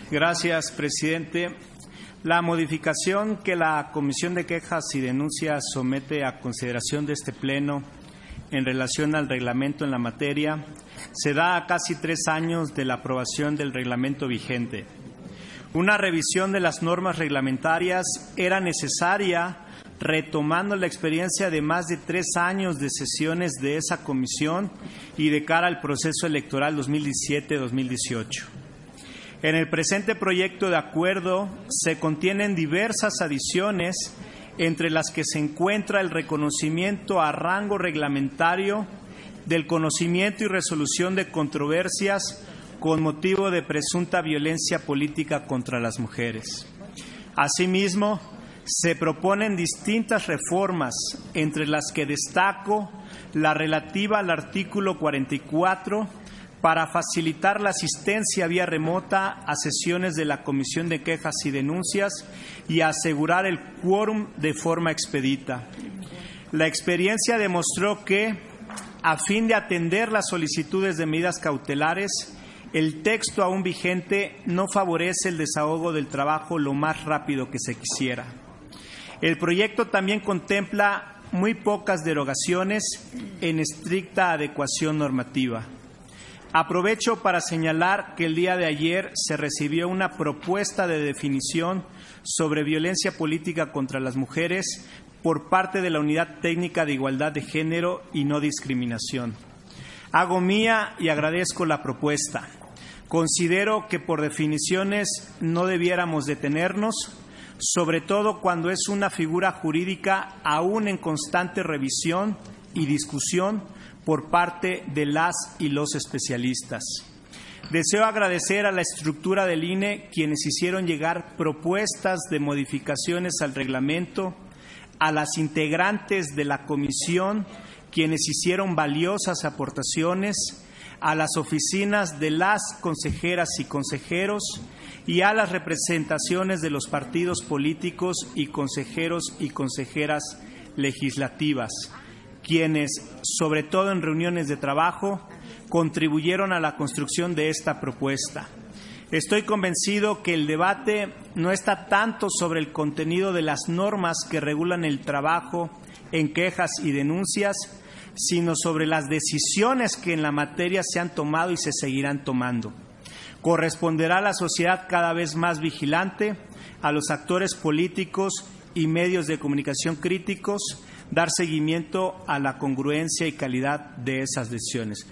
Gracias, presidente. La modificación que la Comisión de Quejas y Denuncias somete a consideración de este Pleno en relación al reglamento en la materia se da a casi 3 años de la aprobación del reglamento vigente. Una revisión de las normas reglamentarias era necesaria retomando la experiencia de más de 3 años de sesiones de esa comisión y de cara al proceso electoral 2017-2018. En el presente proyecto de acuerdo se contienen diversas adiciones, entre las que se encuentra el reconocimiento a rango reglamentario del conocimiento y resolución de controversias con motivo de presunta violencia política contra las mujeres. Asimismo, se proponen distintas reformas, entre las que destaco la relativa al artículo 44, para facilitar la asistencia vía remota a sesiones de la Comisión de Quejas y Denuncias y asegurar el quórum de forma expedita. La experiencia demostró que, a fin de atender las solicitudes de medidas cautelares, el texto aún vigente no favorece el desahogo del trabajo lo más rápido que se quisiera. El proyecto también contempla muy pocas derogaciones en estricta adecuación normativa. Aprovecho para señalar que el día de ayer se recibió una propuesta de definición sobre violencia política contra las mujeres por parte de la Unidad Técnica de Igualdad de Género y No Discriminación. Hago mía y agradezco la propuesta. Considero que por definiciones no debiéramos detenernos, sobre todo cuando es una figura jurídica aún en constante revisión y discusión por parte de las y los especialistas. Deseo agradecer a la estructura del INE quienes hicieron llegar propuestas de modificaciones al reglamento, a las integrantes de la comisión quienes hicieron valiosas aportaciones, a las oficinas de las consejeras y consejeros y a las representaciones de los partidos políticos y consejeros y consejeras legislativas, quienes, sobre todo en reuniones de trabajo, contribuyeron a la construcción de esta propuesta. Estoy convencido que el debate no está tanto sobre el contenido de las normas que regulan el trabajo en quejas y denuncias, sino sobre las decisiones que en la materia se han tomado y se seguirán tomando. Corresponderá a la sociedad cada vez más vigilante, a los actores políticos y medios de comunicación críticos, dar seguimiento a la congruencia y calidad de esas decisiones.